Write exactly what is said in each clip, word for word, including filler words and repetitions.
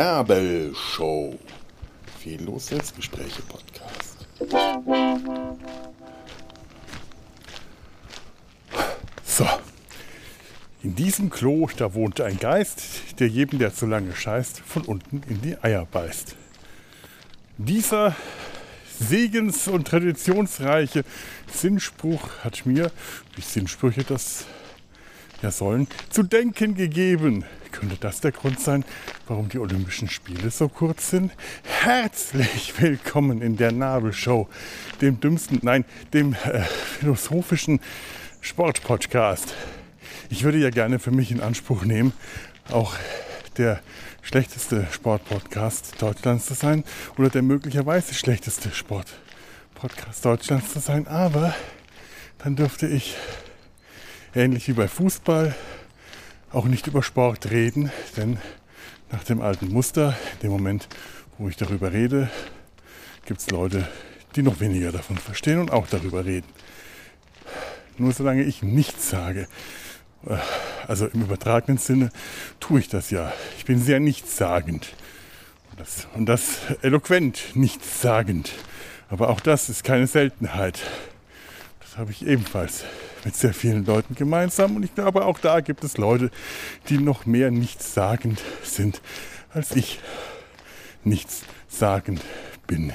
Nabelshow. Fehllos Selbstgespräche-Podcast. So. In diesem Klo, da wohnt ein Geist, der jedem, der zu lange scheißt, von unten in die Eier beißt. Dieser segens- und traditionsreiche Sinnspruch hat mir, wie Sinnsprüche das ja sollen, zu denken gegeben. Könnte das der Grund sein, warum die Olympischen Spiele so kurz sind? Herzlich willkommen in der Nabelshow, dem dümmsten, nein, dem äh, philosophischen Sportpodcast. Ich würde ja gerne für mich in Anspruch nehmen, auch der schlechteste Sportpodcast Deutschlands zu sein oder der möglicherweise schlechteste Sportpodcast Deutschlands zu sein, aber dann dürfte ich, ähnlich wie bei Fußball, auch nicht über Sport reden, denn nach dem alten Muster, in dem Moment, wo ich darüber rede, gibt es Leute, die noch weniger davon verstehen und auch darüber reden. Nur solange ich nichts sage, also im übertragenen Sinne, tue ich das ja. Ich bin sehr nichtssagend. Und das, und das eloquent nichtssagend. Aber auch das ist keine Seltenheit. Das habe ich ebenfalls mit sehr vielen Leuten gemeinsam. Und ich glaube, auch da gibt es Leute, die noch mehr nichtssagend sind, als ich nichtssagend bin.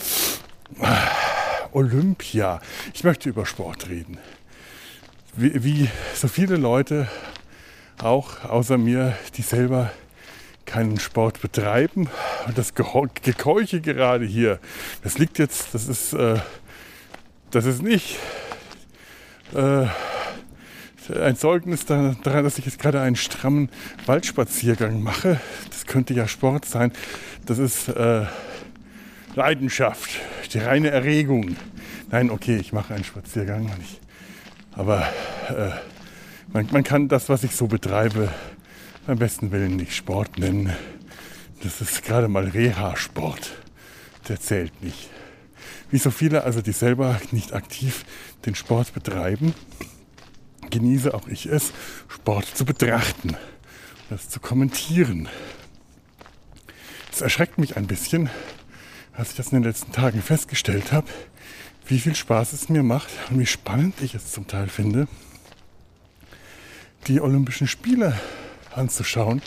Olympia. Ich möchte über Sport reden. Wie, wie so viele Leute, auch außer mir, die selber keinen Sport betreiben. Und das Gekeuche gerade hier, das liegt jetzt, das ist, äh, das ist nicht äh, ein Zeugnis daran, dass ich jetzt gerade einen strammen Waldspaziergang mache. Das könnte ja Sport sein. Das ist äh, Leidenschaft, die reine Erregung. Nein, okay, ich mache einen Spaziergang und ich Aber äh, man, man kann das, was ich so betreibe, beim besten Willen nicht Sport nennen. Das ist gerade mal Reha-Sport. Der zählt nicht. Wie so viele, also die selber nicht aktiv den Sport betreiben, genieße auch ich es, Sport zu betrachten, das zu kommentieren. Es erschreckt mich ein bisschen, als ich das in den letzten Tagen festgestellt habe, wie viel Spaß es mir macht und wie spannend ich es zum Teil finde, die Olympischen Spiele anzuschauen.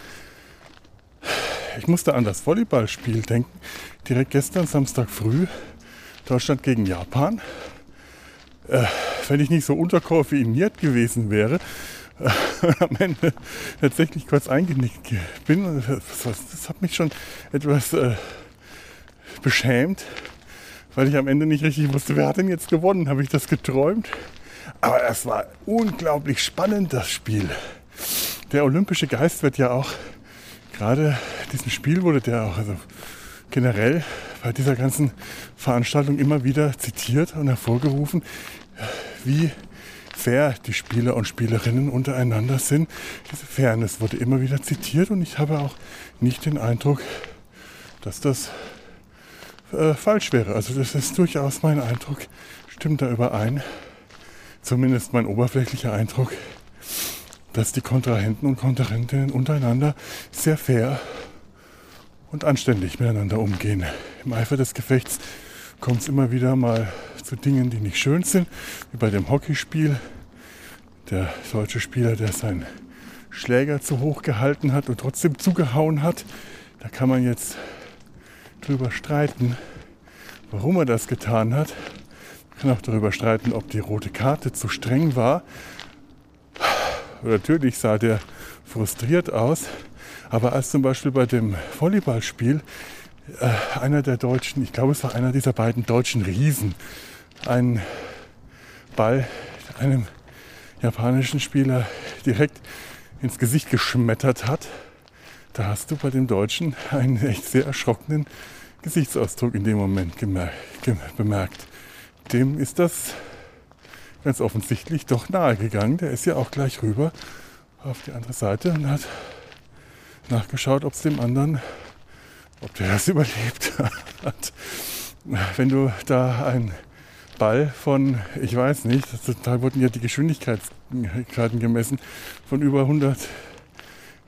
Ich musste an das Volleyballspiel denken. Direkt gestern, Samstag früh, Deutschland gegen Japan. Äh, wenn ich nicht so unterkoffeiniert gewesen wäre, äh, am Ende tatsächlich kurz eingenickt bin, das, das hat mich schon etwas äh, beschämt, weil ich am Ende nicht richtig wusste, wer hat denn jetzt gewonnen? Habe ich das geträumt? Aber es war unglaublich spannend, das Spiel. Der olympische Geist wird ja auch, gerade diesem Spiel wurde der auch, also generell bei dieser ganzen Veranstaltung immer wieder zitiert und hervorgerufen, wie fair die Spieler und Spielerinnen untereinander sind. Diese Fairness wurde immer wieder zitiert und ich habe auch nicht den Eindruck, dass das Äh, falsch wäre. Also das ist durchaus mein Eindruck, stimmt da überein, zumindest mein oberflächlicher Eindruck, dass die Kontrahenten und Kontrahentinnen untereinander sehr fair und anständig miteinander umgehen. Im Eifer des Gefechts kommt es immer wieder mal zu Dingen, die nicht schön sind, wie bei dem Hockeyspiel. Der deutsche Spieler, der seinen Schläger zu hoch gehalten hat und trotzdem zugehauen hat, da kann man jetzt drüber streiten, warum er das getan hat. Man kann auch darüber streiten, ob die rote Karte zu streng war. Natürlich sah der frustriert aus, aber als zum Beispiel bei dem Volleyballspiel äh, einer der Deutschen, ich glaube es war einer dieser beiden deutschen Riesen, einen Ball einem japanischen Spieler direkt ins Gesicht geschmettert hat, da hast du bei dem Deutschen einen echt sehr erschrockenen Gesichtsausdruck in dem Moment gemerkt, bemerkt. Dem ist das ganz offensichtlich doch nahe gegangen. Der ist ja auch gleich rüber auf die andere Seite und hat nachgeschaut, ob es dem anderen, ob der das überlebt hat. Wenn du da einen Ball von, ich weiß nicht, da wurden ja die Geschwindigkeiten gemessen, von über hundert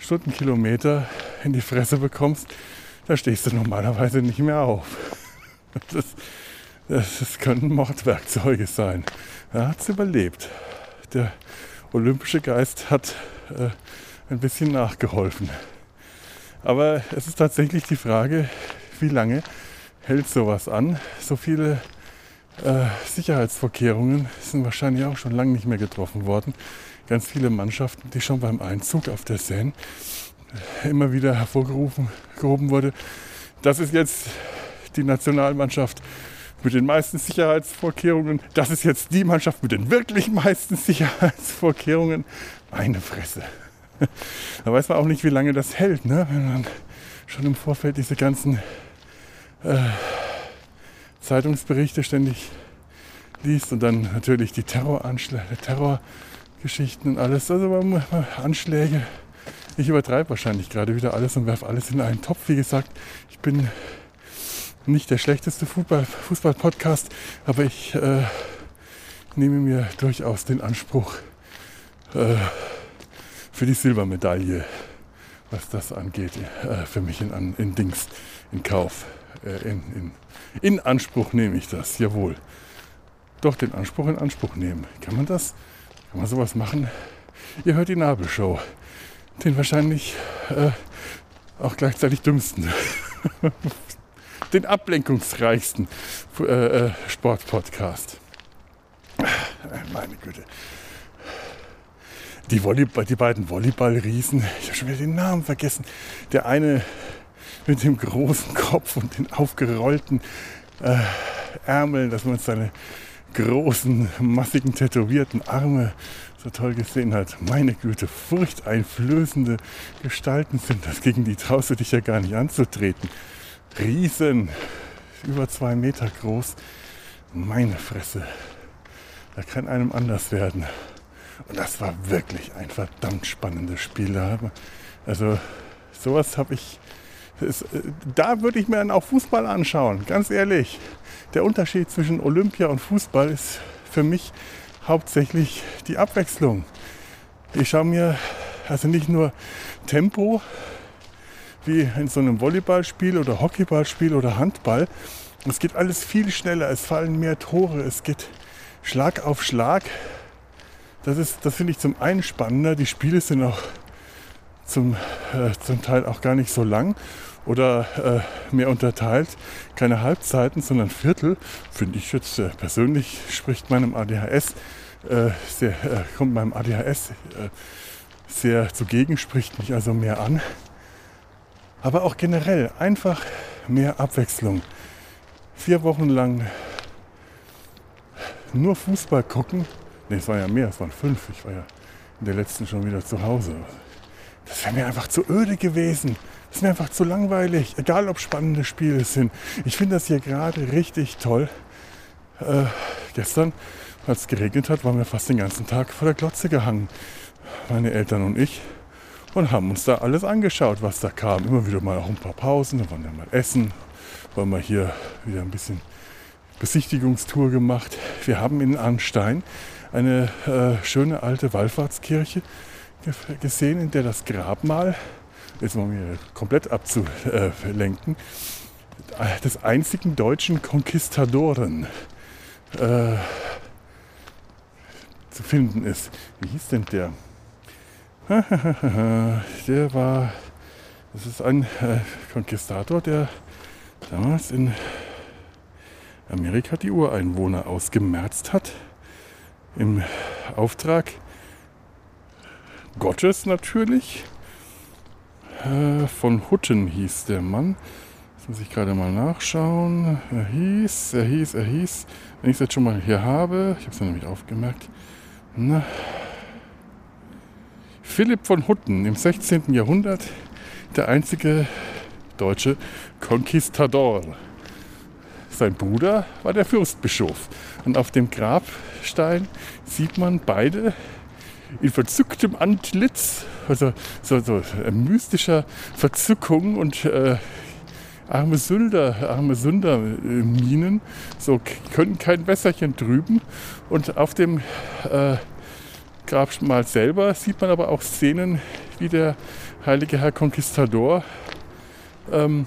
Stundenkilometer in die Fresse bekommst, da stehst du normalerweise nicht mehr auf. Das, das, das können Mordwerkzeuge sein. Er hat es überlebt. Der olympische Geist hat äh, ein bisschen nachgeholfen. Aber es ist tatsächlich die Frage, wie lange hält sowas an? So viele äh, Sicherheitsvorkehrungen sind wahrscheinlich auch schon lange nicht mehr getroffen worden. Ganz viele Mannschaften, die schon beim Einzug auf der Seine immer wieder hervorgerufen gehoben wurde. Das ist jetzt die Nationalmannschaft mit den meisten Sicherheitsvorkehrungen. Das ist jetzt die Mannschaft mit den wirklich meisten Sicherheitsvorkehrungen. Meine Fresse. Da weiß man auch nicht, wie lange das hält, ne? Wenn man schon im Vorfeld diese ganzen äh, Zeitungsberichte ständig liest und dann natürlich die Terroranschläge, Terrorgeschichten und alles. Also Anschläge. Ich übertreibe wahrscheinlich gerade wieder alles und werfe alles in einen Topf. Wie gesagt, ich bin nicht der schlechteste Fußball, Fußball-Podcast, aber ich äh, nehme mir durchaus den Anspruch äh, für die Silbermedaille, was das angeht, äh, für mich in, in Dings, in Kauf. Äh, in, in, in Anspruch nehme ich das, jawohl. Doch, den Anspruch in Anspruch nehmen. Kann man das? Kann man sowas machen? Ihr hört die Nabelshow. Den wahrscheinlich äh, auch gleichzeitig dümmsten. Den ablenkungsreichsten äh, äh, Sportpodcast. Meine Güte. Die, Volleyball, die beiden Volleyballriesen, ich habe schon wieder den Namen vergessen. Der eine mit dem großen Kopf und den aufgerollten äh, Ärmeln, dass man seine großen, massigen, tätowierten Arme so toll gesehen hat. Meine Güte, furchteinflößende Gestalten sind das. Gegen die traust du dich ja gar nicht anzutreten. Riesen, über zwei Meter groß. Meine Fresse, da kann einem anders werden. Und das war wirklich ein verdammt spannendes Spiel. Also sowas habe ich, das, da würde ich mir dann auch Fußball anschauen, ganz ehrlich. Der Unterschied zwischen Olympia und Fußball ist für mich hauptsächlich die Abwechslung. Ich schaue mir also nicht nur Tempo, wie in so einem Volleyballspiel oder Hockeyballspiel oder Handball. Es geht alles viel schneller, es fallen mehr Tore, es geht Schlag auf Schlag. Das ist, das finde ich zum einen spannender. Die Spiele sind auch zum, äh, zum Teil auch gar nicht so lang oder äh, mehr unterteilt. Keine Halbzeiten, sondern Viertel. Finde ich jetzt äh, persönlich, spricht meinem A D H S, äh, sehr, äh, kommt meinem A D H S äh, sehr zugegen, spricht mich also mehr an. Aber auch generell einfach mehr Abwechslung. Vier Wochen lang nur Fußball gucken. Ne, es war ja mehr, es waren fünf. Ich war ja in der letzten schon wieder zu Hause. Das wäre mir einfach zu öde gewesen. Das ist mir einfach zu langweilig. Egal, ob spannende Spiele sind. Ich finde das hier gerade richtig toll. Äh, gestern, als es geregnet hat, waren wir fast den ganzen Tag vor der Glotze gehangen. Meine Eltern und ich. Und haben uns da alles angeschaut, was da kam. Immer wieder mal auch ein paar Pausen. Dann wollen wir mal essen. Wollen wir hier wieder ein bisschen Besichtigungstour gemacht. Wir haben in Arnstein eine äh, schöne alte Wallfahrtskirche ge- gesehen, in der das Grabmal, jetzt mal mir komplett abzulenken, des einzigen deutschen Konquistadoren äh, zu finden ist. Wie hieß denn der? Der war, das ist ein äh, Konquistador, der damals in Amerika die Ureinwohner ausgemerzt hat. Im Auftrag Gottes natürlich. Äh, von Hutten hieß der Mann. Das muss ich gerade mal nachschauen. Er hieß, er hieß, er hieß. Wenn ich es jetzt schon mal hier habe, ich habe es ja nämlich aufgemerkt. Na, Philipp von Hutten im sechzehnten Jahrhundert, der einzige deutsche Konquistador. Sein Bruder war der Fürstbischof. Und auf dem Grabstein sieht man beide in verzücktem Antlitz, also so, so äh, mystischer Verzückung und äh, arme Sünder, arme Sünder-Minen, so können kein Wässerchen trüben. Und auf dem äh, Grabmal selber sieht man aber auch Szenen, wie der heilige Herr Conquistador ähm,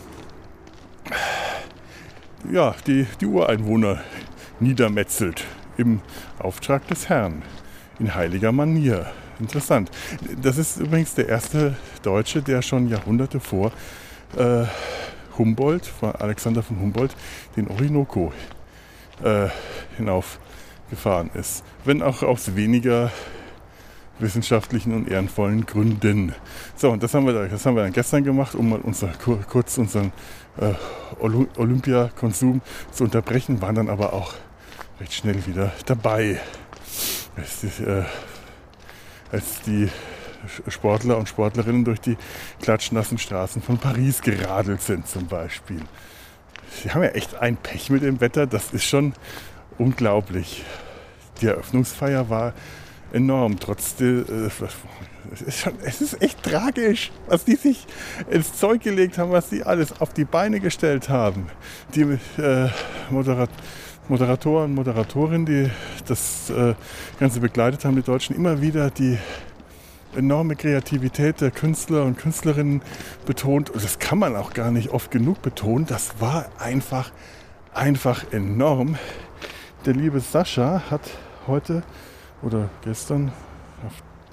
ja, die, die Ureinwohner niedermetzelt im Auftrag des Herrn in heiliger Manier. Interessant. Das ist übrigens der erste Deutsche, der schon Jahrhunderte vor äh, Humboldt, vor Alexander von Humboldt, den Orinoco äh, hinaufgefahren ist. Wenn auch aus weniger wissenschaftlichen und ehrenvollen Gründen. So, und das haben wir, das haben wir dann gestern gemacht, um mal unser, kurz unseren äh, Olympiakonsum zu unterbrechen, waren dann aber auch recht schnell wieder dabei. Als die, äh, als die Sportler und Sportlerinnen durch die klatschnassen Straßen von Paris geradelt sind zum Beispiel. Sie haben ja echt ein Pech mit dem Wetter, das ist schon unglaublich. Die Eröffnungsfeier war enorm, trotzdem, äh, es, ist schon, es ist echt tragisch, was die sich ins Zeug gelegt haben, was die alles auf die Beine gestellt haben. Die äh, Moderat Moderatoren, Moderatorinnen, die das äh, Ganze begleitet haben, die Deutschen, immer wieder die enorme Kreativität der Künstler und Künstlerinnen betont. Und das kann man auch gar nicht oft genug betonen. Das war einfach, einfach enorm. Der liebe Sascha hat heute oder gestern auf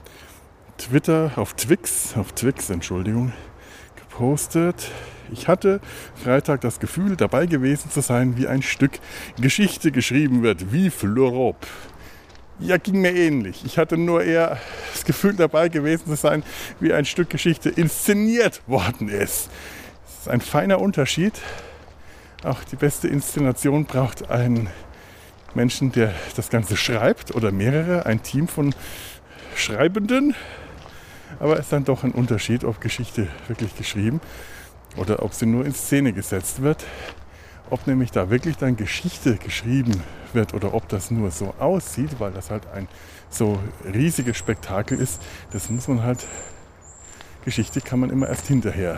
Twitter, auf Twix, auf Twix, Entschuldigung, gepostet: Ich hatte Freitag das Gefühl, dabei gewesen zu sein, wie ein Stück Geschichte geschrieben wird. Vive l'Europe. Ja, ging mir ähnlich. Ich hatte nur eher das Gefühl, dabei gewesen zu sein, wie ein Stück Geschichte inszeniert worden ist. Das ist ein feiner Unterschied. Auch die beste Inszenation braucht einen Menschen, der das Ganze schreibt, oder mehrere, ein Team von Schreibenden. Aber es ist dann doch ein Unterschied, ob Geschichte wirklich geschrieben oder ob sie nur in Szene gesetzt wird. Ob nämlich da wirklich dann Geschichte geschrieben wird oder ob das nur so aussieht, weil das halt ein so riesiges Spektakel ist, das muss man halt, Geschichte kann man immer erst hinterher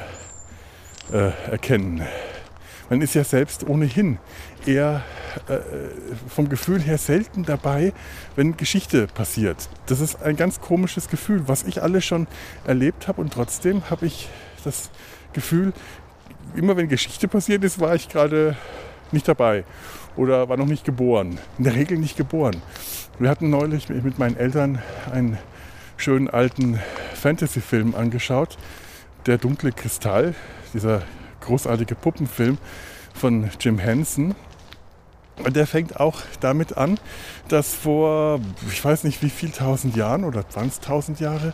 äh, erkennen. Man ist ja selbst ohnehin eher äh, vom Gefühl her selten dabei, wenn Geschichte passiert. Das ist ein ganz komisches Gefühl, was ich alles schon erlebt habe, und trotzdem habe ich das Gefühl, immer wenn Geschichte passiert ist, war ich gerade nicht dabei oder war noch nicht geboren. In der Regel nicht geboren. Wir hatten neulich mit meinen Eltern einen schönen alten Fantasy-Film angeschaut, Der dunkle Kristall, dieser großartige Puppenfilm von Jim Henson. Und der fängt auch damit an, dass vor, ich weiß nicht wie viel tausend Jahren oder zwanzigtausend Jahre,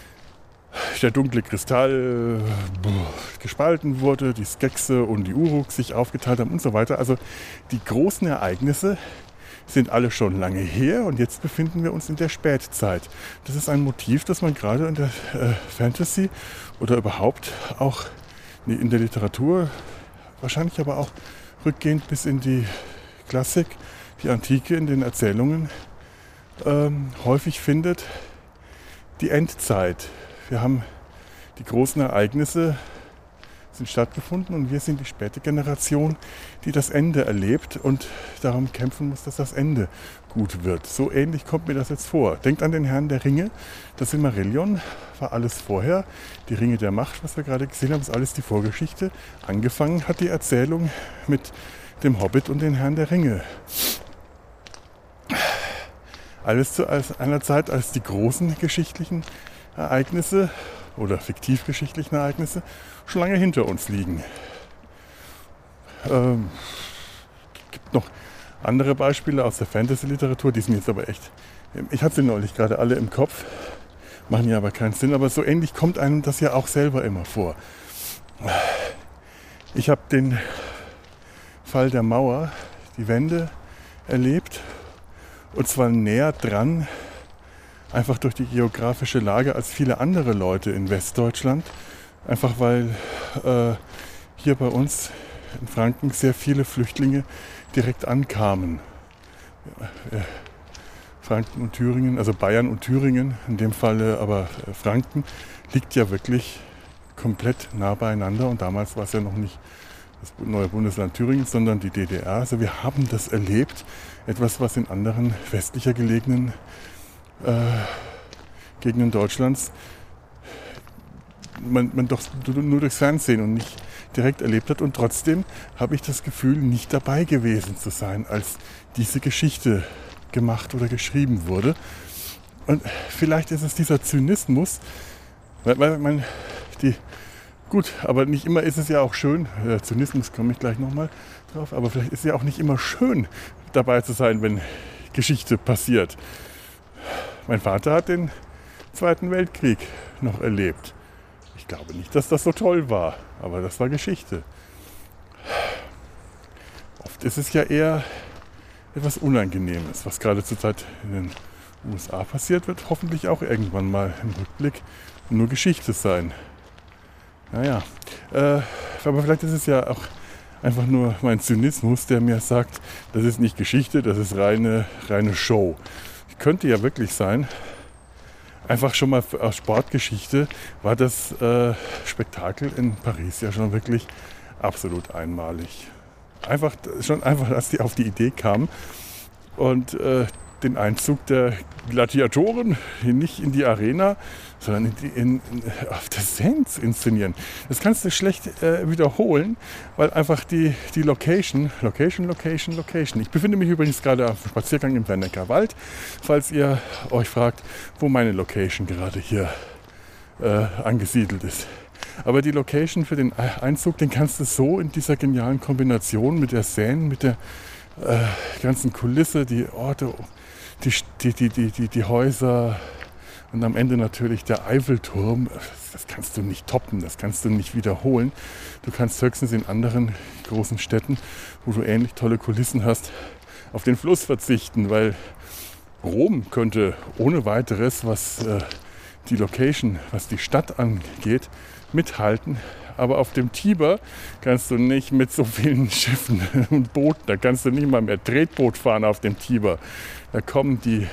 der dunkle Kristall äh, gespalten wurde, die Skexe und die Uruk sich aufgeteilt haben und so weiter. Also die großen Ereignisse sind alle schon lange her, und jetzt befinden wir uns in der Spätzeit. Das ist ein Motiv, das man gerade in der äh, Fantasy oder überhaupt auch in der Literatur, wahrscheinlich aber auch rückgehend bis in die Klassik, die Antike, in den Erzählungen ähm, häufig findet. Die Endzeit. Wir haben die großen Ereignisse sind stattgefunden, und wir sind die späte Generation, die das Ende erlebt und darum kämpfen muss, dass das Ende gut wird. So ähnlich kommt mir das jetzt vor. Denkt an den Herrn der Ringe. Das Silmarillion war alles vorher. Die Ringe der Macht, was wir gerade gesehen haben, ist alles die Vorgeschichte. Angefangen hat die Erzählung mit dem Hobbit und den Herrn der Ringe. Alles zu einer Zeit, als die großen geschichtlichen Ereignisse oder fiktivgeschichtlichen Ereignisse schon lange hinter uns liegen. Ähm, gibt noch andere Beispiele aus der Fantasy-Literatur, die sind jetzt aber echt, ich hatte sie neulich gerade alle im Kopf, machen ja aber keinen Sinn, aber so ähnlich kommt einem das ja auch selber immer vor. Ich habe den Fall der Mauer, die Wende, erlebt, und zwar näher dran, einfach durch die geografische Lage, als viele andere Leute in Westdeutschland. Einfach weil äh, hier bei uns in Franken sehr viele Flüchtlinge direkt ankamen. Ja, äh, Franken und Thüringen, also Bayern und Thüringen, in dem Fall aber äh, Franken, liegt ja wirklich komplett nah beieinander. Und damals war es ja noch nicht das neue Bundesland Thüringen, sondern die D D R. Also wir haben das erlebt. Etwas, was in anderen westlicher gelegenen Äh, Gegenden Deutschlands man, man doch nur durchs Fernsehen und nicht direkt erlebt hat. Und trotzdem habe ich das Gefühl, nicht dabei gewesen zu sein, als diese Geschichte gemacht oder geschrieben wurde. Und vielleicht ist es dieser Zynismus, weil, weil man die, gut, aber nicht immer ist es ja auch schön, äh, Zynismus komme ich gleich nochmal drauf, aber vielleicht ist es ja auch nicht immer schön, dabei zu sein, wenn Geschichte passiert. Mein Vater hat den Zweiten Weltkrieg noch erlebt. Ich glaube nicht, dass das so toll war, aber das war Geschichte. Oft ist es ja eher etwas Unangenehmes, was gerade zurzeit in den U S A passiert, wird hoffentlich auch irgendwann mal im Rückblick nur Geschichte sein. Naja, äh, aber vielleicht ist es ja auch einfach nur mein Zynismus, der mir sagt, das ist nicht Geschichte, das ist reine, reine Show. Könnte ja wirklich sein. Einfach schon mal aus Sportgeschichte war das äh, Spektakel in Paris ja schon wirklich absolut einmalig. Einfach schon einfach, als die auf die Idee kamen und äh, den Einzug der Gladiatoren nicht in die Arena, sondern in die, in, in, auf der Seine zu inszenieren. Das kannst du schlecht äh, wiederholen, weil einfach die, die Location, Location, Location, Location. Ich befinde mich übrigens gerade auf dem Spaziergang im Wernecker Wald, falls ihr euch fragt, wo meine Location gerade hier äh, angesiedelt ist. Aber die Location für den Einzug, den kannst du so in dieser genialen Kombination mit der Seine, mit der äh, ganzen Kulisse, die Orte, die, die, die, die, die Häuser und am Ende natürlich der Eiffelturm. Das kannst du nicht toppen, das kannst du nicht wiederholen. Du kannst höchstens in anderen großen Städten, wo du ähnlich tolle Kulissen hast, auf den Fluss verzichten, weil Rom könnte ohne weiteres, was äh, die Location, was die Stadt angeht, mithalten. Aber auf dem Tiber kannst du nicht mit so vielen Schiffen und Booten, da kannst du nicht mal mehr Tretboot fahren auf dem Tiber. Da kommen die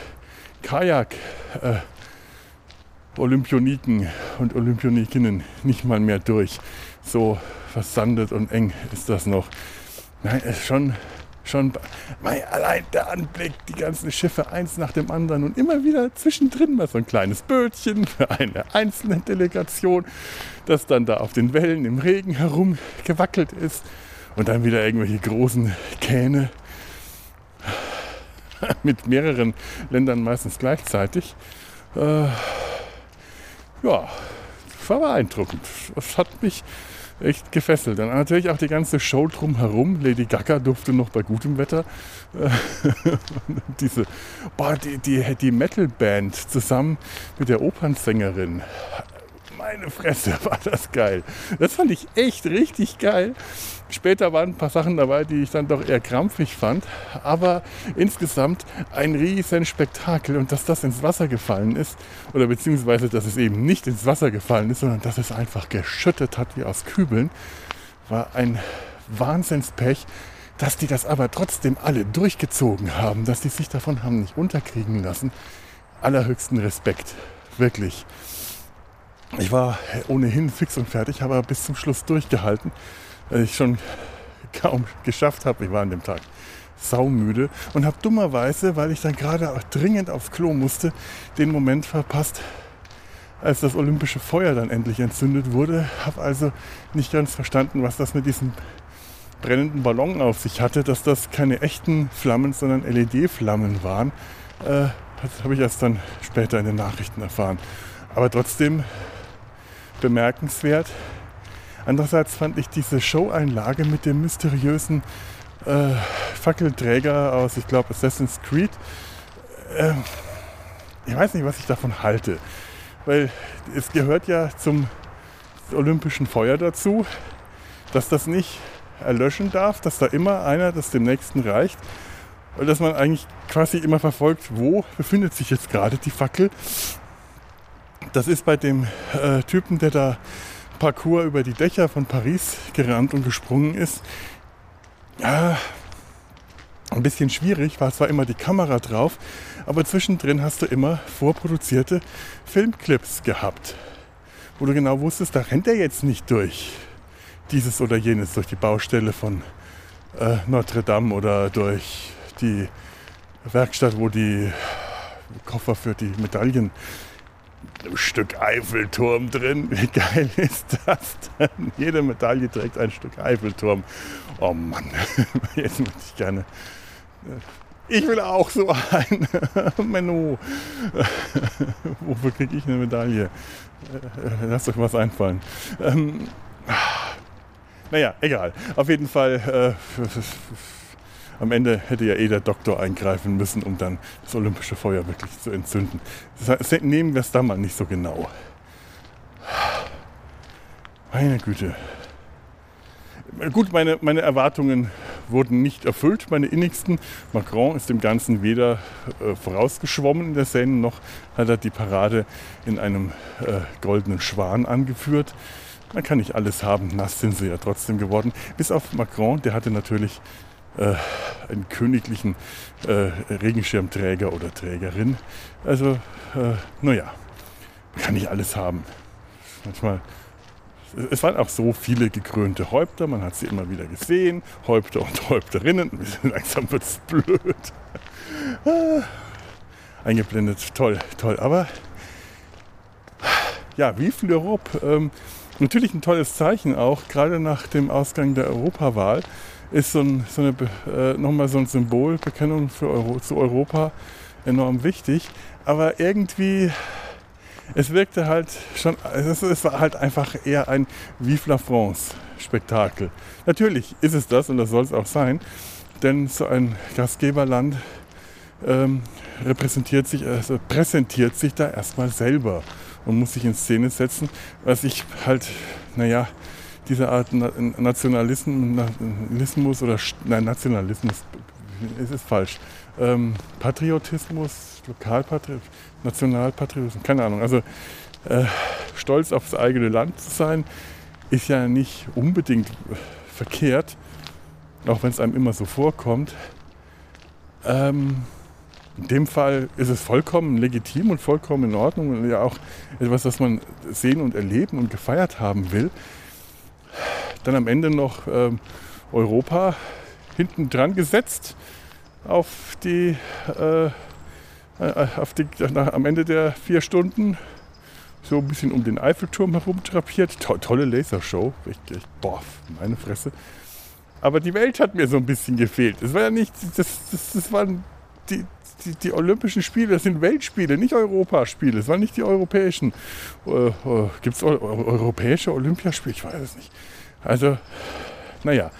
Kajak-Olympioniken äh, und Olympionikinnen nicht mal mehr durch. So versandet und eng ist das noch. Nein, es ist schon, schon mein, allein der Anblick, die ganzen Schiffe eins nach dem anderen und immer wieder zwischendrin mal so ein kleines Bötchen für eine einzelne Delegation, das dann da auf den Wellen im Regen herumgewackelt ist und dann wieder irgendwelche großen Kähne mit mehreren Ländern meistens gleichzeitig. Äh, ja, das war beeindruckend. Das hat mich echt gefesselt. Dann natürlich auch die ganze Show drumherum. Lady Gaga durfte noch bei gutem Wetter äh, diese, boah, die, die, die Metal-Band zusammen mit der Opernsängerin. Meine Fresse, war das geil. Das fand ich echt richtig geil. Später waren ein paar Sachen dabei, die ich dann doch eher krampfig fand. Aber insgesamt ein riesen Spektakel. Und dass das ins Wasser gefallen ist, oder beziehungsweise, dass es eben nicht ins Wasser gefallen ist, sondern dass es einfach geschüttet hat wie aus Kübeln, war ein Wahnsinnspech. Dass die das aber trotzdem alle durchgezogen haben, dass die sich davon haben nicht unterkriegen lassen. Allerhöchsten Respekt. Wirklich. Ich war ohnehin fix und fertig, habe aber bis zum Schluss durchgehalten, weil ich schon kaum geschafft habe. Ich war an dem Tag saumüde und habe dummerweise, weil ich dann gerade auch dringend aufs Klo musste, den Moment verpasst, als das olympische Feuer dann endlich entzündet wurde. Habe also nicht ganz verstanden, was das mit diesem brennenden Ballon auf sich hatte, dass das keine echten Flammen, sondern L E D-Flammen waren. Äh, das habe ich erst dann später in den Nachrichten erfahren. Aber trotzdem bemerkenswert. Andererseits fand ich diese Show-Einlage mit dem mysteriösen äh, Fackelträger aus, ich glaube, Assassin's Creed. Äh, ich weiß nicht, was ich davon halte. Weil es gehört ja zum olympischen Feuer dazu, dass das nicht erlöschen darf, dass da immer einer, das dem nächsten reicht. Und dass man eigentlich quasi immer verfolgt, wo befindet sich jetzt gerade die Fackel. Das ist bei dem äh, Typen, der da Parcours über die Dächer von Paris gerannt und gesprungen ist, ja, ein bisschen schwierig, war zwar immer die Kamera drauf, aber zwischendrin hast du immer vorproduzierte Filmclips gehabt, wo du genau wusstest, da rennt er jetzt nicht durch dieses oder jenes, durch die Baustelle von äh, Notre Dame oder durch die Werkstatt, wo die Koffer für die Medaillen einem Stück Eiffelturm drin. Wie geil ist das denn? Jede Medaille trägt ein Stück Eiffelturm. Oh Mann, jetzt möchte ich gerne... Ich will auch so ein Menü. Wofür kriege ich eine Medaille? Lasst euch was einfallen. Ähm, naja, egal. Auf jeden Fall, äh, am Ende hätte ja eh der Doktor eingreifen müssen, um dann das olympische Feuer wirklich zu entzünden. Das heißt, nehmen wir es da mal nicht so genau. Meine Güte. Gut, meine, meine Erwartungen wurden nicht erfüllt, meine innigsten. Macron ist dem Ganzen weder äh, vorausgeschwommen in der Seine, noch hat er die Parade in einem äh, goldenen Schwan angeführt. Man kann nicht alles haben, nass sind sie ja trotzdem geworden. Bis auf Macron, der hatte natürlich äh, einen königlichen äh, Regenschirmträger oder Trägerin. Also, äh, naja, man kann nicht alles haben. Manchmal... Es waren auch so viele gekrönte Häupter, man hat sie immer wieder gesehen, Häupter und Häupterinnen, langsam wird es blöd. Ah, eingeblendet, toll, toll, aber ja, Vive l'Europe, ähm, natürlich ein tolles Zeichen auch, gerade nach dem Ausgang der Europawahl ist so, ein, so eine, äh, nochmal so ein Symbolbekennung für Euro, zu Europa enorm wichtig, aber irgendwie... Es wirkte halt schon, es war halt einfach eher ein Vive la France Spektakel. Natürlich ist es das und das soll es auch sein, denn so ein Gastgeberland ähm, repräsentiert sich, also präsentiert sich da erstmal selber und muss sich in Szene setzen, was ich halt, naja, diese Art Nationalismus oder, nein, Nationalismus, es ist falsch, ähm, Patriotismus, Lokalpatriotismus, Nationalpatriotismus, keine Ahnung. Also äh, stolz auf das eigene Land zu sein, ist ja nicht unbedingt verkehrt, auch wenn es einem immer so vorkommt. Ähm, in dem Fall ist es vollkommen legitim und vollkommen in Ordnung und ja auch etwas, das man sehen und erleben und gefeiert haben will. Dann am Ende noch ähm, Europa hinten dran gesetzt auf die äh, Auf die, nach, am Ende der vier Stunden so ein bisschen um den Eiffelturm herum drapiert. To- tolle Lasershow. Ich, ich, boah, meine Fresse. Aber die Welt hat mir so ein bisschen gefehlt. Es war ja nicht, das, das, das waren die, die, die Olympischen Spiele, das sind Weltspiele, nicht Europaspiele. Es waren nicht die europäischen. Äh, äh, Gibt es eu- europäische Olympiaspiele? Ich weiß es nicht. Also, naja.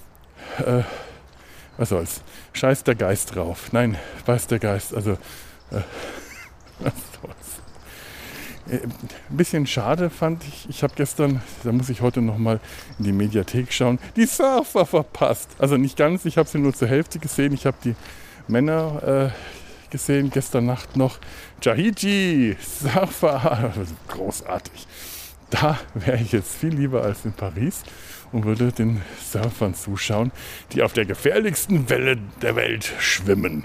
Äh, was soll's. Scheiß der Geist drauf. Nein, weiß der Geist. Also, äh, was soll's. Äh, ein bisschen schade fand ich, ich habe gestern, da muss ich heute nochmal in die Mediathek schauen, die Surfer verpasst. Also nicht ganz, ich habe sie nur zur Hälfte gesehen. Ich habe die Männer äh, gesehen, gestern Nacht noch. Tahiti, Surfer, großartig. Da wäre ich jetzt viel lieber als in Paris und würde den Surfern zuschauen, die auf der gefährlichsten Welle der Welt schwimmen.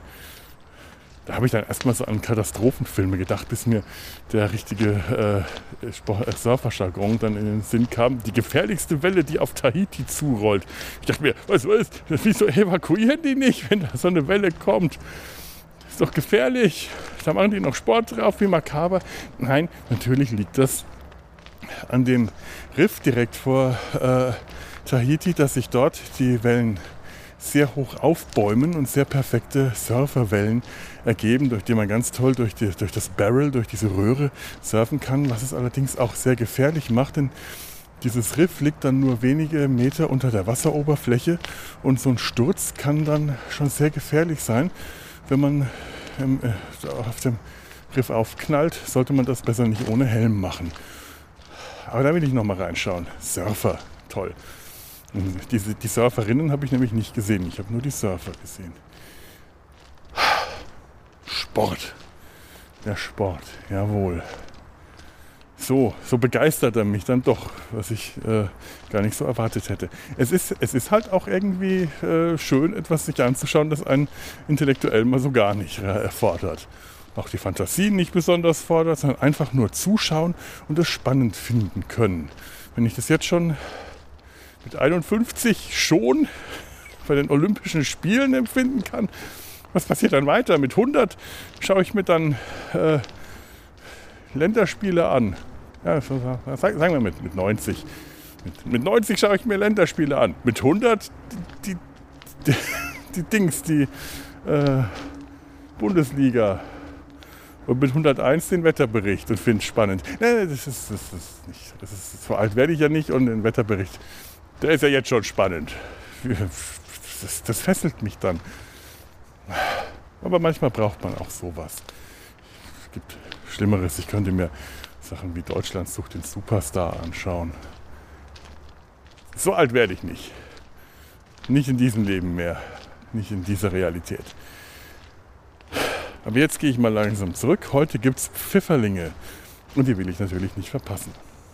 Da habe ich dann erstmal so an Katastrophenfilme gedacht, bis mir der richtige äh, Surferjargon dann in den Sinn kam. Die gefährlichste Welle, die auf Tahiti zurollt. Ich dachte mir, was ist, wieso evakuieren die nicht, wenn da so eine Welle kommt? Ist doch gefährlich. Da machen die noch Sport drauf, wie makaber. Nein, natürlich liegt das an dem Riff direkt vor äh, Tahiti, dass sich dort die Wellen sehr hoch aufbäumen und sehr perfekte Surferwellen ergeben, durch die man ganz toll durch, die, durch das Barrel, durch diese Röhre surfen kann, was es allerdings auch sehr gefährlich macht, denn dieses Riff liegt dann nur wenige Meter unter der Wasseroberfläche und so ein Sturz kann dann schon sehr gefährlich sein. Wenn man ähm, äh, auf dem Riff aufknallt, sollte man das besser nicht ohne Helm machen. Aber da will ich noch mal reinschauen. Surfer, toll. Diese, die Surferinnen habe ich nämlich nicht gesehen. Ich habe nur die Surfer gesehen. Sport. Der Sport, jawohl. So, so begeistert er mich dann doch, was ich äh, gar nicht so erwartet hätte. Es ist, es ist halt auch irgendwie äh, schön, etwas sich anzuschauen, das einen intellektuell mal so gar nicht erfordert. Auch die Fantasie nicht besonders fordert, sondern einfach nur zuschauen und es spannend finden können. Wenn ich das jetzt schon mit einundfünfzig schon bei den Olympischen Spielen empfinden kann, was passiert dann weiter? Mit hundert schaue ich mir dann äh, Länderspiele an. Ja, sagen wir mit, mit neunzig. Mit, mit neunzig schaue ich mir Länderspiele an. Mit hundert die, die, die Dings, die äh, Bundesliga. Und mit hunderteins den Wetterbericht und finde es spannend. Nee, das ist, das ist nicht, das ist, so alt werde ich ja nicht und den Wetterbericht, der ist ja jetzt schon spannend. Das, das fesselt mich dann. Aber manchmal braucht man auch sowas. Es gibt Schlimmeres. Ich könnte mir Sachen wie Deutschland sucht den Superstar anschauen. So alt werde ich nicht. Nicht in diesem Leben mehr. Nicht in dieser Realität. Aber jetzt gehe ich mal langsam zurück. Heute gibt es Pfifferlinge. Und die will ich natürlich nicht verpassen.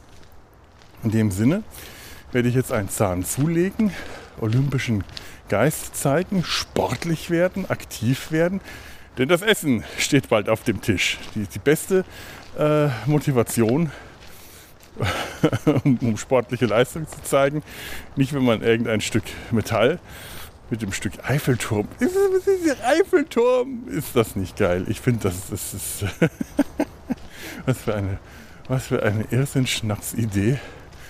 In dem Sinne werde ich jetzt einen Zahn zulegen, olympischen Geist zeigen, sportlich werden, aktiv werden. Denn das Essen steht bald auf dem Tisch. Die, die beste äh, Motivation, um, um sportliche Leistung zu zeigen. Nicht, wenn man irgendein Stück Metall mit dem Stück Eiffelturm. Ist das, ist der Eiffelturm? Ist das nicht geil? Ich finde, das, das ist was für eine, was für eine Irrsinnsschnapsidee.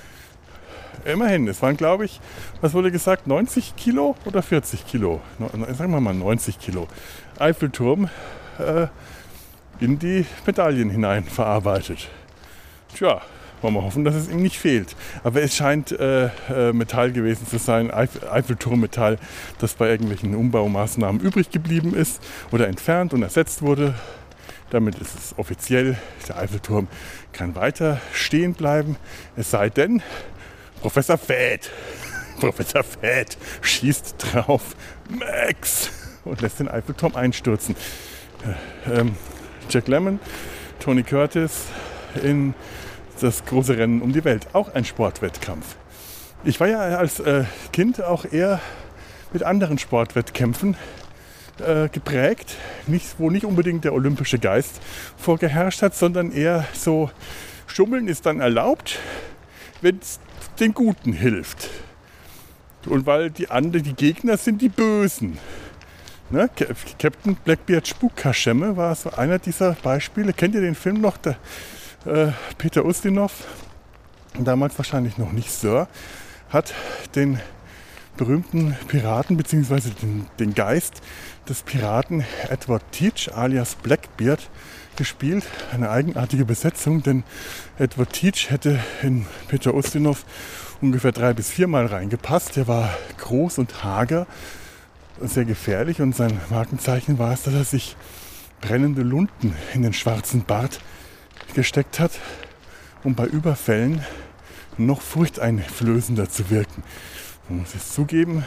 Immerhin, es waren, glaube ich, was wurde gesagt, neunzig Kilo oder vierzig Kilo? Sagen wir mal neunzig Kilo. Eiffelturm äh, in die Medaillen hinein verarbeitet. Tja, wollen wir hoffen, dass es ihm nicht fehlt. Aber es scheint äh, äh, Metall gewesen zu sein, Eif- Eiffelturmmetall, das bei irgendwelchen Umbaumaßnahmen übrig geblieben ist oder entfernt und ersetzt wurde. Damit ist es offiziell, der Eiffelturm kann weiter stehen bleiben, es sei denn, Professor Fett, Professor Fett schießt drauf, Max, und lässt den Eiffelturm einstürzen. Ähm, Jack Lemmon, Tony Curtis in das große Rennen um die Welt, auch ein Sportwettkampf. Ich war ja als äh, Kind auch eher mit anderen Sportwettkämpfen äh, geprägt, nicht, wo nicht unbedingt der olympische Geist vorgeherrscht hat, sondern eher so, Schummeln ist dann erlaubt, wenn es den Guten hilft. Und weil die anderen, die Gegner sind die Bösen. Ne? Captain Blackbeard Spukkaschemme war so einer dieser Beispiele. Kennt ihr den Film noch? Der, äh, Peter Ustinov, damals wahrscheinlich noch nicht Sir, hat den berühmten Piraten bzw. Den, den Geist des Piraten Edward Teach alias Blackbeard gespielt. Eine eigenartige Besetzung, denn Edward Teach hätte in Peter Ustinov ungefähr drei bis viermal reingepasst. Er war groß und hager, sehr gefährlich und sein Markenzeichen war es, dass er sich brennende Lunten in den schwarzen Bart gesteckt hat, um bei Überfällen noch furchteinflößender zu wirken. Man muss es zugeben,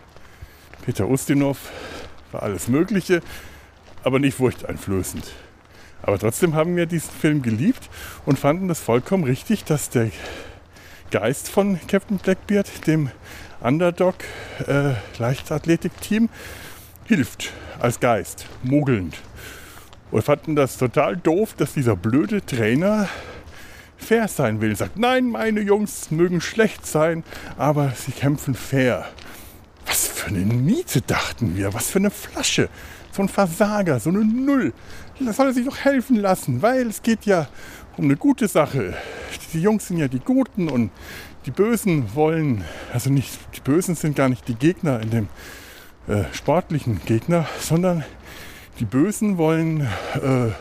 Peter Ustinov war alles Mögliche, aber nicht furchteinflößend. Aber trotzdem haben wir diesen Film geliebt und fanden es vollkommen richtig, dass der Geist von Captain Blackbeard dem Underdog äh, Leichtathletik-Team hilft als Geist, mogelnd. Und fanden das total doof, dass dieser blöde Trainer fair sein will. Sagt, nein, meine Jungs mögen schlecht sein, aber sie kämpfen fair. Was für eine Niete, dachten wir, was für eine Flasche. So ein Versager, so eine Null. Das soll er sich doch helfen lassen, weil es geht ja um eine gute Sache. Die Jungs sind ja die Guten und die Bösen wollen, also nicht, die Bösen sind gar nicht die Gegner in dem äh, sportlichen Gegner, sondern die Bösen wollen äh,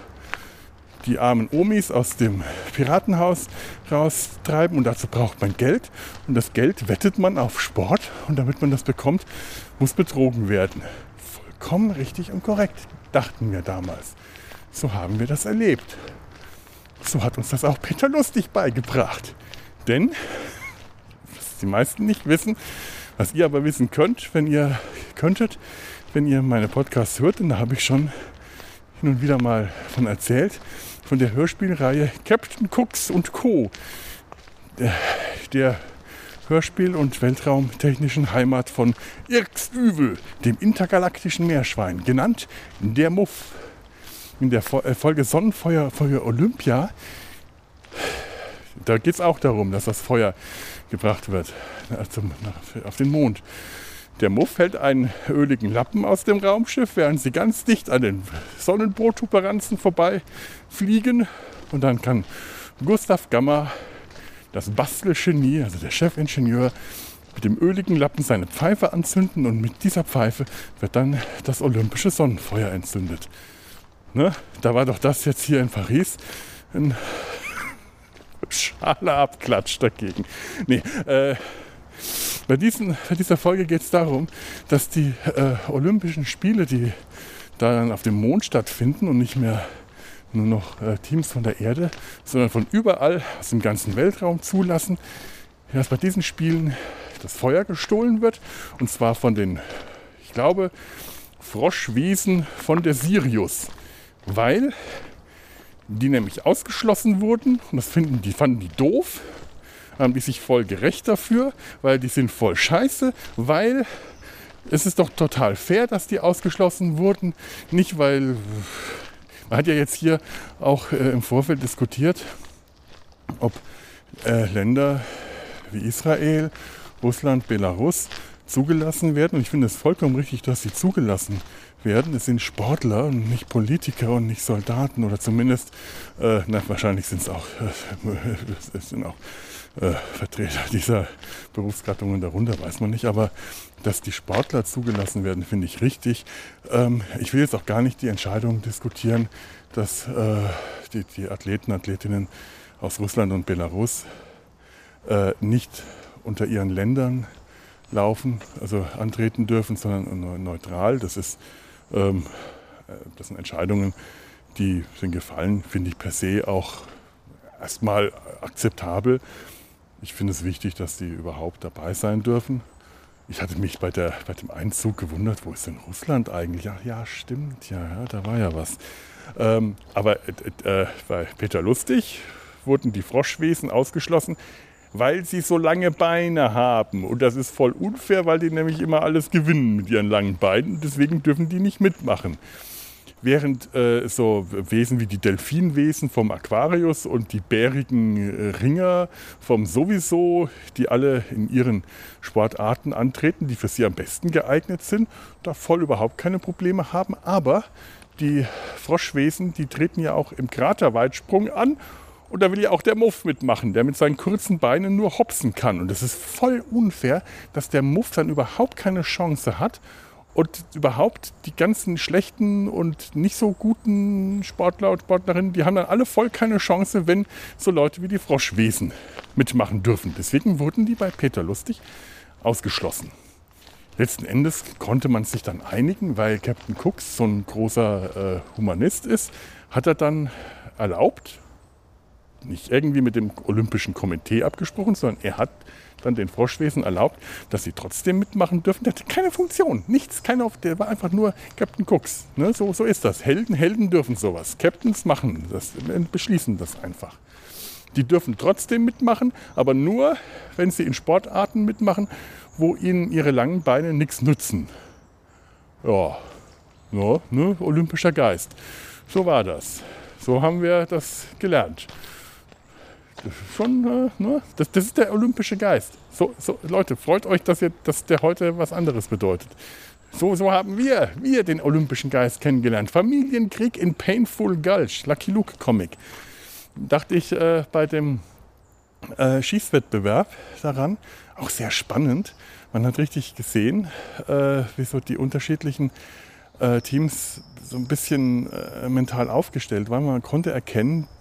die armen Omis aus dem Piratenhaus raustreiben und dazu braucht man Geld und das Geld wettet man auf Sport und damit man das bekommt, muss betrogen werden. Vollkommen richtig und korrekt, dachten wir damals. So haben wir das erlebt. So hat uns das auch Peter Lustig beigebracht. Denn, was die meisten nicht wissen, was ihr aber wissen könnt, wenn ihr könntet, wenn ihr meine Podcasts hört, und da habe ich schon hin und wieder mal von erzählt, von der Hörspielreihe Captain Cooks und Co. Der, der Hörspiel- und Weltraumtechnischen Heimat von Irksüvel, dem intergalaktischen Meerschwein, genannt der Muff. In der Folge Sonnenfeuer Feuer Olympia, da geht es auch darum, dass das Feuer gebracht wird also auf den Mond. Der Muff hält einen öligen Lappen aus dem Raumschiff, während sie ganz dicht an den Sonnenprotuberanzen vorbei fliegen und dann kann Gustav Gammer, das Bastelgenie, also der Chefingenieur, mit dem öligen Lappen seine Pfeife anzünden und mit dieser Pfeife wird dann das olympische Sonnenfeuer entzündet. Ne? Da war doch das jetzt hier in Paris ein schaler Abklatsch dagegen. Nee, äh, bei, diesen, bei dieser Folge geht es darum, dass die äh, Olympischen Spiele, die da dann auf dem Mond stattfinden und nicht mehr nur noch äh, Teams von der Erde, sondern von überall aus dem ganzen Weltraum zulassen, dass bei diesen Spielen das Feuer gestohlen wird. Und zwar von den, ich glaube, Froschwesen von der Sirius. Weil die nämlich ausgeschlossen wurden. Und das finden die, fanden die doof. Haben die sich voll gerecht dafür, weil die sind voll scheiße. Weil es ist doch total fair, dass die ausgeschlossen wurden. Nicht, weil... Man hat ja jetzt hier auch äh, im Vorfeld diskutiert, ob äh, Länder wie Israel, Russland, Belarus zugelassen werden. Und ich finde es vollkommen richtig, dass sie zugelassen werden. Es sind Sportler und nicht Politiker und nicht Soldaten oder zumindest, äh, na, wahrscheinlich sind es auch, äh, es sind auch äh, Vertreter dieser Berufsgattungen darunter, weiß man nicht. Aber dass die Sportler zugelassen werden, finde ich richtig. Ähm, ich will jetzt auch gar nicht die Entscheidung diskutieren, dass äh, die, die Athleten, Athletinnen aus Russland und Belarus äh, nicht unter ihren Ländern laufen, also antreten dürfen, sondern neutral. Das ist, ähm, das sind Entscheidungen, die sind gefallen, finde ich per se auch erstmal akzeptabel. Ich finde es wichtig, dass die überhaupt dabei sein dürfen. Ich hatte mich bei, der, bei dem Einzug gewundert, wo ist denn Russland eigentlich? Ach ja, stimmt, ja, ja, da war ja was. Ähm, aber äh, äh, bei Peter Lustig wurden die Froschwesen ausgeschlossen, weil sie so lange Beine haben. Und das ist voll unfair, weil die nämlich immer alles gewinnen mit ihren langen Beinen. Deswegen dürfen die nicht mitmachen. Während äh, so Wesen wie die Delfinwesen vom Aquarius und die bärigen äh, Ringer vom Sowieso, die alle in ihren Sportarten antreten, die für sie am besten geeignet sind, da voll überhaupt keine Probleme haben. Aber die Froschwesen, die treten ja auch im Kraterweitsprung an. Und da will ja auch der Muff mitmachen, der mit seinen kurzen Beinen nur hopsen kann. Und es ist voll unfair, dass der Muff dann überhaupt keine Chance hat und überhaupt die ganzen schlechten und nicht so guten Sportler und Sportlerinnen, die haben dann alle voll keine Chance, wenn so Leute wie die Froschwesen mitmachen dürfen. Deswegen wurden die bei Peter Lustig ausgeschlossen. Letzten Endes konnte man sich dann einigen, weil Captain Cooks so ein großer äh, Humanist ist, hat er dann erlaubt, nicht irgendwie mit dem Olympischen Komitee abgesprochen, sondern er hat dann den Froschwesen erlaubt, dass sie trotzdem mitmachen dürfen. Der hatte keine Funktion, nichts, keine, der war einfach nur Captain Cooks. Ne? So, so ist das. Helden, Helden dürfen sowas. Captains machen das, beschließen das einfach. Die dürfen trotzdem mitmachen, aber nur, wenn sie in Sportarten mitmachen, wo ihnen ihre langen Beine nichts nützen. Ja, ja, ne? Olympischer Geist. So war das. So haben wir das gelernt. Das ist schon, äh, ne? das, das ist der olympische Geist. So, so, Leute, freut euch, dass, ihr, dass der heute was anderes bedeutet. So, so haben wir, wir den olympischen Geist kennengelernt. Familienkrieg in Painful Gulch, Lucky Luke Comic. Dachte ich äh, bei dem äh, Schießwettbewerb daran, auch sehr spannend. Man hat richtig gesehen, äh, wie so die unterschiedlichen äh, Teams so ein bisschen äh, mental aufgestellt waren. Man konnte erkennen,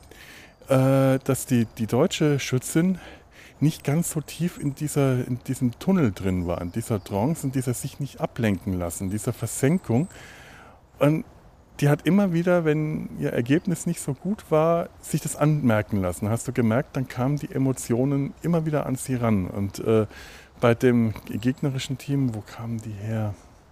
dass die, die deutsche Schützin nicht ganz so tief in, dieser, in diesem Tunnel drin war, in dieser Trance, in dieser sich nicht ablenken lassen, in dieser Versenkung. Und die hat immer wieder, wenn ihr Ergebnis nicht so gut war, sich das anmerken lassen. Hast du gemerkt, dann kamen die Emotionen immer wieder an sie ran. Und äh, bei dem gegnerischen Team, wo kamen die her?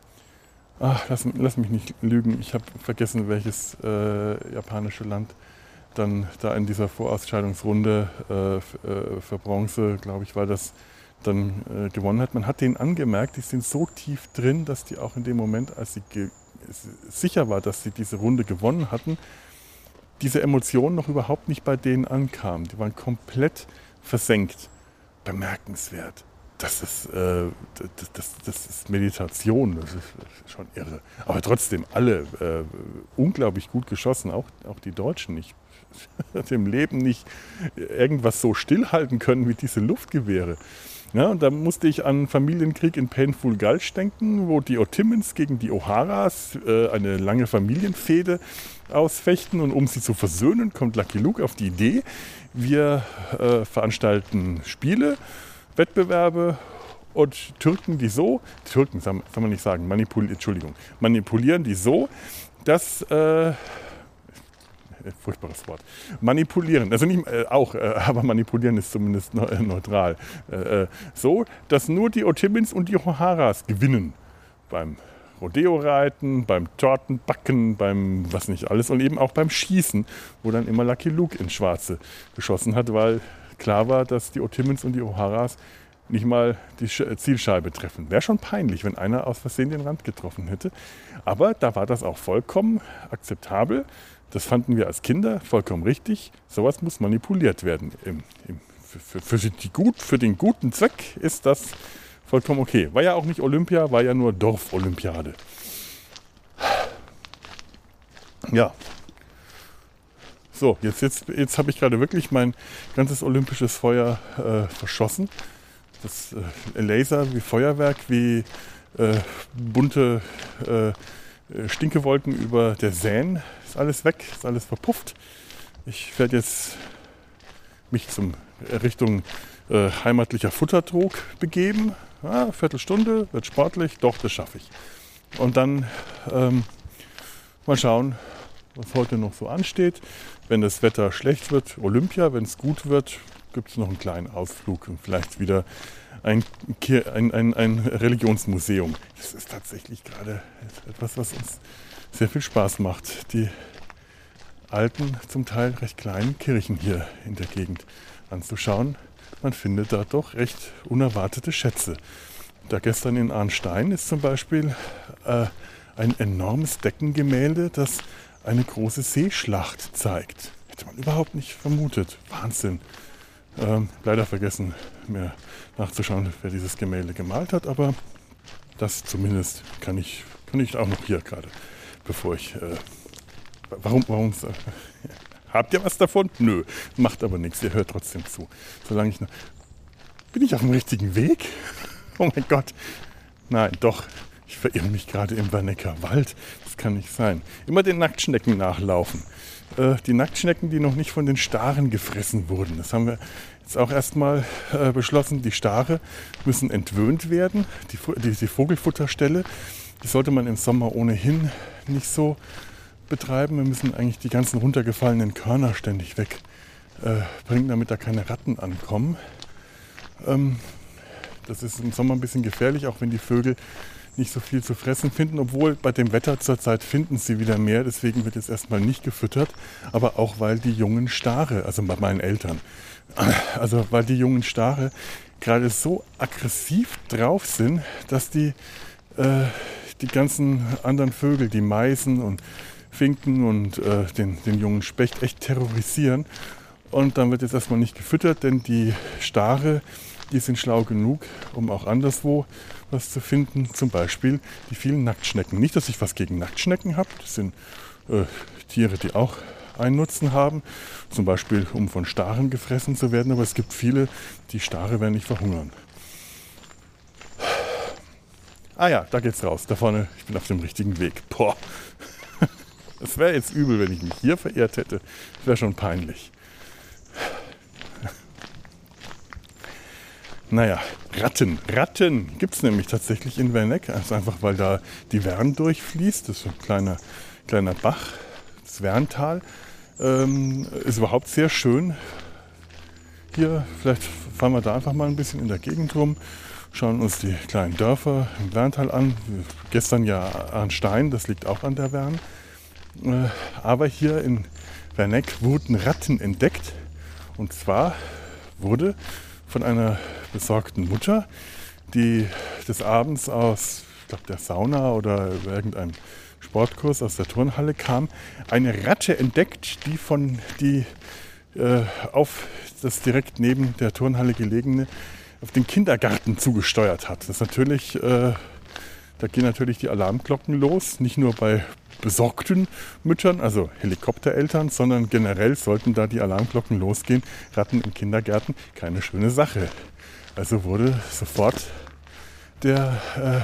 Ach, lass, lass mich nicht lügen, ich habe vergessen, welches äh, japanische Land dann da in dieser Vorausscheidungsrunde äh, für, äh, für Bronze, glaube ich, war das, dann äh, gewonnen hat. Man hat denen angemerkt, die sind so tief drin, dass die auch in dem Moment, als sie ge- sicher war, dass sie diese Runde gewonnen hatten, diese Emotion noch überhaupt nicht bei denen ankam. Die waren komplett versenkt. Bemerkenswert. Das ist, äh, das, das, das ist Meditation, das ist schon irre. Aber trotzdem, alle äh, unglaublich gut geschossen, auch, auch die Deutschen. Ich hat im Leben nicht irgendwas so stillhalten können wie diese Luftgewehre. Ja, und da musste ich an Familienkrieg in Painful Gulch denken, wo die Otimmons gegen die O'Haras äh, eine lange Familienfehde ausfechten. Und um sie zu versöhnen, kommt Lucky Luke auf die Idee, wir äh, veranstalten Spiele, Wettbewerbe und Türken die so, Türken soll man nicht sagen, manipul, Entschuldigung, manipulieren die so, dass... Äh, furchtbares Wort. Manipulieren, also nicht äh, auch, äh, aber manipulieren ist zumindest ne, neutral. Äh, so, dass nur die Otimmons und die O'Haras gewinnen. Beim Rodeo-Reiten, beim Tortenbacken, beim was nicht alles und eben auch beim Schießen, wo dann immer Lucky Luke ins Schwarze geschossen hat, weil klar war, dass die Otimmons und die O'Haras nicht mal die Zielscheibe treffen. Wäre schon peinlich, wenn einer aus Versehen den Rand getroffen hätte. Aber da war das auch vollkommen akzeptabel. Das fanden wir als Kinder vollkommen richtig. Sowas muss manipuliert werden. Im, im, für, für, für, die gut, für den guten Zweck ist das vollkommen okay. War ja auch nicht Olympia, war ja nur Dorfolympiade. Ja. So, jetzt, jetzt, jetzt habe ich gerade wirklich mein ganzes olympisches Feuer äh, verschossen. Das äh, Laser wie Feuerwerk, wie äh, bunte äh, Stinkewolken über der Seine. Ist alles weg, ist alles verpufft. Ich werde jetzt mich zum Richtung äh, heimatlicher Futtertrog begeben. Ja, Viertelstunde, wird sportlich, doch, das schaffe ich. Und dann ähm, mal schauen, was heute noch so ansteht. Wenn das Wetter schlecht wird, Olympia. Wenn es gut wird, gibt es noch einen kleinen Ausflug und vielleicht wieder ein, ein, ein, ein Religionsmuseum. Das ist tatsächlich gerade etwas, was uns sehr viel Spaß macht. Die alten, zum Teil recht kleinen Kirchen hier in der Gegend anzuschauen. Man findet da doch recht unerwartete Schätze. Da gestern in Arnstein ist zum Beispiel äh, ein enormes Deckengemälde, das eine große Seeschlacht zeigt. Hätte man überhaupt nicht vermutet. Wahnsinn. Ähm, leider vergessen, mir nachzuschauen, wer dieses Gemälde gemalt hat, aber das zumindest kann ich, kann ich auch noch hier gerade, bevor ich... Äh, warum, warum... Äh, habt ihr was davon? Nö, macht aber nichts, ihr hört trotzdem zu. Solange ich noch... Bin ich auf dem richtigen Weg? Oh mein Gott. Nein, doch. Ich verirre mich gerade im Wernecker Wald. Das kann nicht sein. Immer den Nacktschnecken nachlaufen. Äh, die Nacktschnecken, die noch nicht von den Staren gefressen wurden. Das haben wir jetzt auch erstmal äh, beschlossen. Die Stare müssen entwöhnt werden. Die, die, die Vogelfutterstelle, die sollte man im Sommer ohnehin nicht so betreiben. Wir müssen eigentlich die ganzen runtergefallenen Körner ständig wegbringen, äh, damit da keine Ratten ankommen. Ähm, das ist im Sommer ein bisschen gefährlich, auch wenn die Vögel nicht so viel zu fressen finden, obwohl bei dem Wetter zurzeit finden sie wieder mehr, deswegen wird jetzt erstmal nicht gefüttert, aber auch weil die jungen Stare, also bei meinen Eltern, also weil die jungen Stare gerade so aggressiv drauf sind, dass die äh, die ganzen anderen Vögel, die Meisen und Finken und äh, den, den jungen Specht echt terrorisieren. Und dann wird jetzt erstmal nicht gefüttert, denn die Stare, die sind schlau genug, um auch anderswo was zu finden. Zum Beispiel die vielen Nacktschnecken. Nicht, dass ich was gegen Nacktschnecken habe. Das sind äh, Tiere, die auch einen Nutzen haben. Zum Beispiel, um von Staren gefressen zu werden. Aber es gibt viele, die Stare werden nicht verhungern. Ah ja, da geht's raus. Da vorne, ich bin auf dem richtigen Weg. Boah. Das wäre jetzt übel, wenn ich mich hier verirrt hätte. Das wäre schon peinlich. Naja, Ratten. Ratten gibt es nämlich tatsächlich in Werneck. Also einfach, weil da die Wern durchfließt. Das ist ein kleiner, kleiner Bach, das Werntal. Ähm, ist überhaupt sehr schön. Hier, vielleicht fahren wir da einfach mal ein bisschen in der Gegend rum. Schauen uns die kleinen Dörfer im Werntal an. Gestern ja Arnstein, das liegt auch an der Wern. Äh, aber hier in Werneck wurden Ratten entdeckt. Und zwar wurde von einer besorgten Mutter, die des Abends aus, ich glaube, der Sauna oder irgendeinem Sportkurs aus der Turnhalle kam, eine Ratte entdeckt, die von die äh, auf das direkt neben der Turnhalle gelegene, auf den Kindergarten zugesteuert hat. Das ist natürlich äh, Da gehen natürlich die Alarmglocken los, nicht nur bei besorgten Müttern, also Helikoptereltern, sondern generell sollten da die Alarmglocken losgehen. Ratten im Kindergarten, keine schöne Sache. Also wurde sofort der,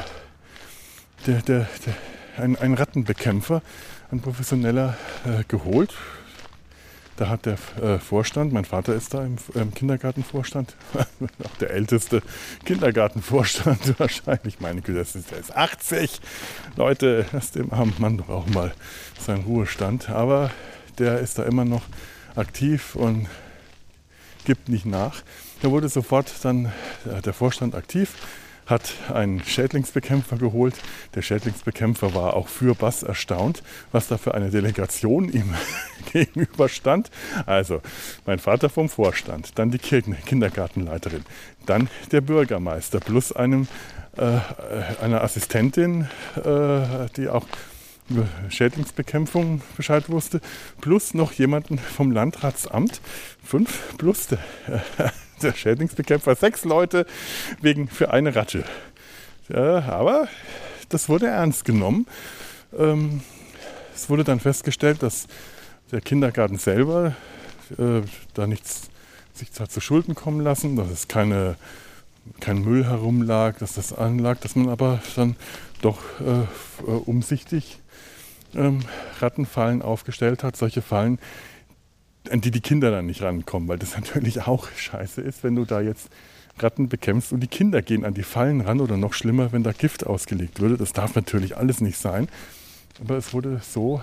äh, der, der, der, ein, ein Rattenbekämpfer, ein professioneller, äh, geholt. Da hat der äh, Vorstand, mein Vater ist da im, im Kindergartenvorstand, auch der älteste Kindergartenvorstand wahrscheinlich, meine Güte, das ist, der ist achtzig. Leute, lasst dem armen Mann doch auch mal seinen Ruhestand. Aber der ist da immer noch aktiv und gibt nicht nach. Da wurde sofort dann äh, der Vorstand aktiv, hat einen Schädlingsbekämpfer geholt. Der Schädlingsbekämpfer war auch für Bass erstaunt, was da für eine Delegation ihm gegenüberstand. Also mein Vater vom Vorstand, dann die Kindergartenleiterin, dann der Bürgermeister plus einem, äh, einer Assistentin, äh, die auch über Schädlingsbekämpfung Bescheid wusste, plus noch jemanden vom Landratsamt, fünf plus der, äh, der Schädlingsbekämpfer, sechs Leute wegen für eine Ratte. Ja, aber das wurde ernst genommen. Ähm, es wurde dann festgestellt, dass der Kindergarten selber äh, da nichts sich hat zu Schulden kommen lassen, dass es keine, kein Müll herumlag, dass das anlag, dass man aber dann doch äh, umsichtig ähm, Rattenfallen aufgestellt hat. Solche Fallen, an die die Kinder dann nicht rankommen, weil das natürlich auch scheiße ist, wenn du da jetzt Ratten bekämpfst und die Kinder gehen an die Fallen ran oder noch schlimmer, wenn da Gift ausgelegt würde. Das darf natürlich alles nicht sein, aber es wurde so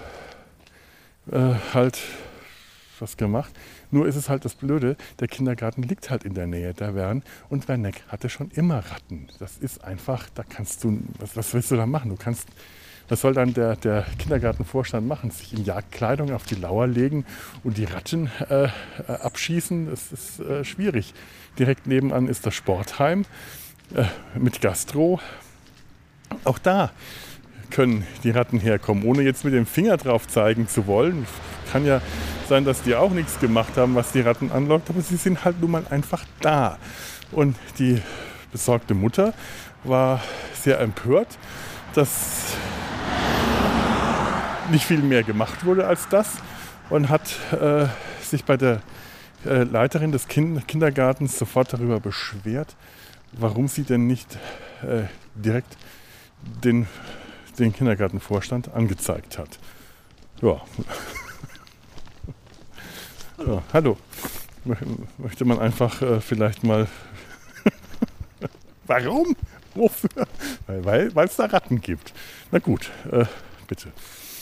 äh, halt was gemacht. Nur ist es halt das Blöde, der Kindergarten liegt halt in der Nähe der Wern und Werneck hatte schon immer Ratten. Das ist einfach, da kannst du, was, was willst du da machen? Du kannst Was soll dann der, der Kindergartenvorstand machen? Sich in Jagdkleidung auf die Lauer legen und die Ratten äh, abschießen? Das ist äh, schwierig. Direkt nebenan ist das Sportheim äh, mit Gastro. Auch da können die Ratten herkommen, ohne jetzt mit dem Finger drauf zeigen zu wollen. Kann ja sein, dass die auch nichts gemacht haben, was die Ratten anlockt, aber sie sind halt nun mal einfach da. Und die besorgte Mutter war sehr empört, dass nicht viel mehr gemacht wurde als das und hat äh, sich bei der äh, Leiterin des kind- Kindergartens sofort darüber beschwert, warum sie denn nicht äh, direkt den, den Kindergartenvorstand angezeigt hat. Ja. Ja, hallo. Möchte man einfach äh, vielleicht mal... Warum? Wofür? Weil es da Ratten gibt. Na gut, äh, bitte.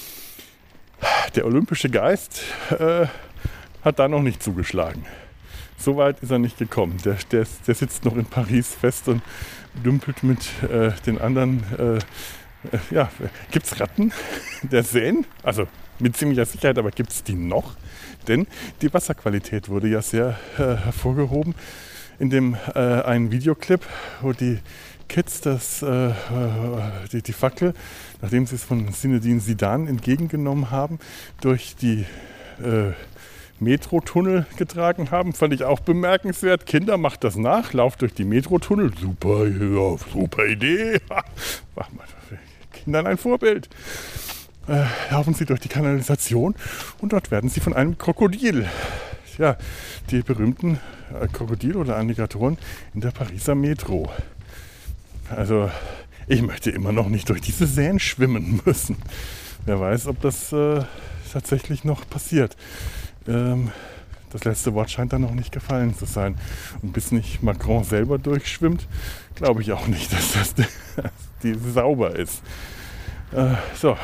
Der olympische Geist äh, hat da noch nicht zugeschlagen. So weit ist er nicht gekommen. Der, der, der sitzt noch in Paris fest und dümpelt mit äh, den anderen. Äh, äh, ja, gibt es Ratten der Seine? Also mit ziemlicher Sicherheit, aber gibt es die noch? Denn die Wasserqualität wurde ja sehr äh, hervorgehoben in dem äh, einen Videoclip, wo die Kids das, äh, die, die Fackel, nachdem sie es von Zinedine Zidane entgegengenommen haben, durch die äh, Metrotunnel getragen haben. Fand ich auch bemerkenswert. Kinder, macht das nach, lauft durch die Metrotunnel. Super, ja, super Idee. Mach mal Kindern ein Vorbild. Äh, laufen sie durch die Kanalisation und dort werden sie von einem Krokodil, ja, die berühmten äh, Krokodil- oder Alligatoren in der Pariser Metro. Also ich möchte immer noch nicht durch diese Seine schwimmen müssen. Wer weiß, ob das äh, tatsächlich noch passiert. Ähm, das letzte Wort scheint da noch nicht gefallen zu sein. Und bis nicht Macron selber durchschwimmt, glaube ich auch nicht, dass das dass die sauber ist. Äh, so.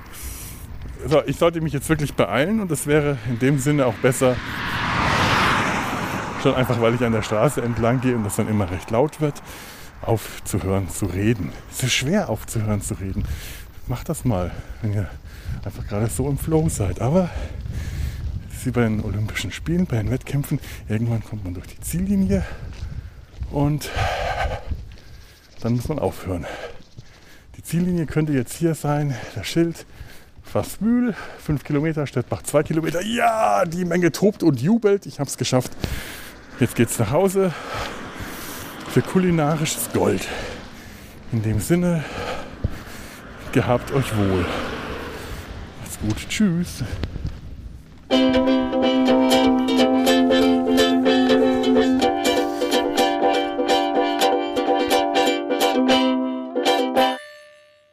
so, ich sollte mich jetzt wirklich beeilen und das wäre in dem Sinne auch besser, schon einfach, weil ich an der Straße entlang gehe und das dann immer recht laut wird, aufzuhören zu reden. Es ist schwer aufzuhören zu reden. Macht das mal, wenn ihr einfach gerade so im Flow seid. Aber wie bei den Olympischen Spielen, bei den Wettkämpfen, irgendwann kommt man durch die Ziellinie und dann muss man aufhören. Die Ziellinie könnte jetzt hier sein, das Schild, Fassbühl, fünf Kilometer, Stettbach zwei Kilometer. Ja, die Menge tobt und jubelt. Ich habe es geschafft. Jetzt geht's nach Hause. Für kulinarisches Gold. In dem Sinne, Gehabt euch wohl. Macht's gut. Tschüss.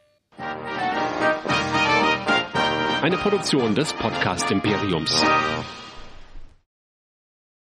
Eine Produktion des Podcast Imperiums.